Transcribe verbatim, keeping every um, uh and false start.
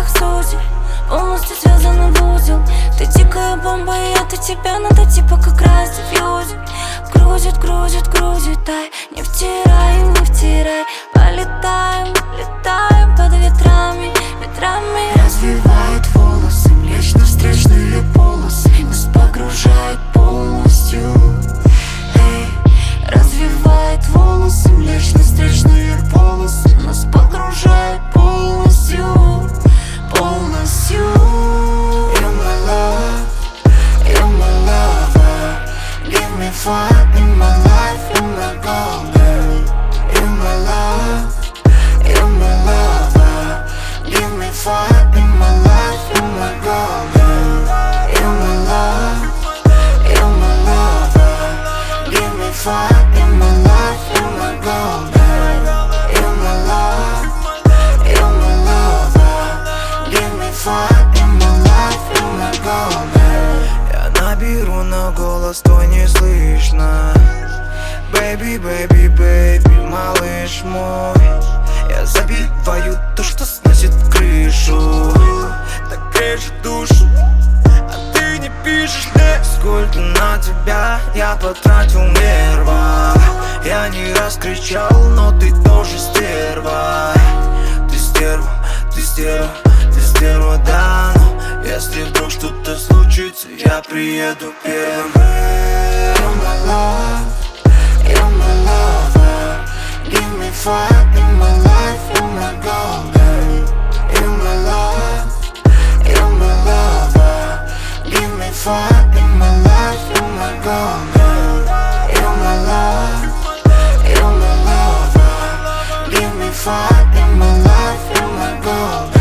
как судьи, полностью связаны в узел. Ты дикая бомба, и это тебя надо типа как раз диффьюзить. Крутит, крутит, крутит, дай, не втирай, не втирай. Полетаем, летаем под ветрами, ветрами. Развивает волосы, млечно-встречные полосы, нас погружает полностью. Эй, Развивает волосы, млечно-встречные полосы, нас погружает полностью, полностью. You're my love, you're my lover. Give me fire in my life, you're my goal, girl. You're my love, you're my lover. Give me fire in my life, you're my goal, girl. You're my love, you're my lover. Give me fire in my life, you're my goal, girl. You're my love, you're my lover. Give me fire in my life, you're my goal, girl. Я наберу, но голос твой не слышно. Baby, baby, baby, малыш мой. Я забиваю то, что сносит крышу. Так режет душу, а ты не пишешь мне. Сколько на тебя я потратил нерва. Я не раз кричал, но ты тоже стерва. Ты стерва, ты стерва, ты стерва, да. Но если вдруг что-то случится, я приеду первым. You're my love, you're my lover. Give me fire in my life, you're my goal, girl. You're my love, you're my lover. Give me fire in my life, you're my goal, girl. You're my love, you're my lover. Give me fire in my life, you're my goal, girl.